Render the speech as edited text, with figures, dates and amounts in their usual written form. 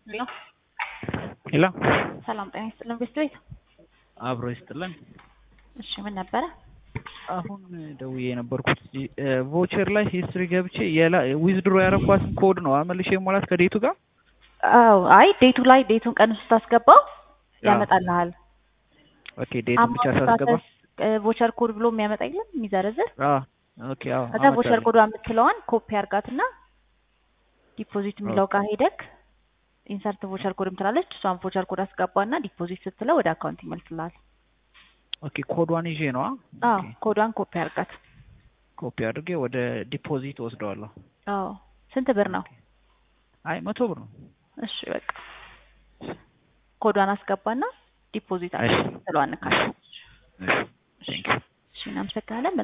ሄሎ ሄሎ ሰላም ጤና ይስጥልን ቤት አብሮ ይስጥልን። እሺ ምን ነበረ? አሁን ደውዬ የነበርኩት ቮቸር ላይ ሂስትሪ ገብቼ ዊዝድሮ ያረኳትን ኮድ ነው አመልሼ ሞላት ከዴቱ ጋር። አዎ አይ ዴቱን ቀን ስታስገባው ያመጣልሃል። ኦኬ ዴቱን ብቻ ሳስገባ ቮቸር ኮድ ብሎ የሚያመጣ የለም የሚዘረዝር። ኦኬ አዎ ከዛ ቮቸር ኮድ የምትለዋን ኮፒ አርጋትና ዲፖዚት የሚለው ጋር ሄደክ ኢንሰርት ቮቸር ኮድ ምትላለች። እሷን ቮቸር ኮድ አስገባና ዲፖዚት ስትለው ወደ አካውንት ይመልስልሃል። ኦኬ ኮዷን ይዤ ነው። አዎ ኮዷን ኮፒ አርጋት። ኮፒ አድርጌ ወደ ዲፖዚት ወስደዋለሁ። አዎ ስንት ብር ነው? አይ 100 ብር ነው። እሺ በቃ ኮዷን አስገባና ዲፖዚት አድርግ ስለዋን ካሽ። እሺ እናመሰግናለን።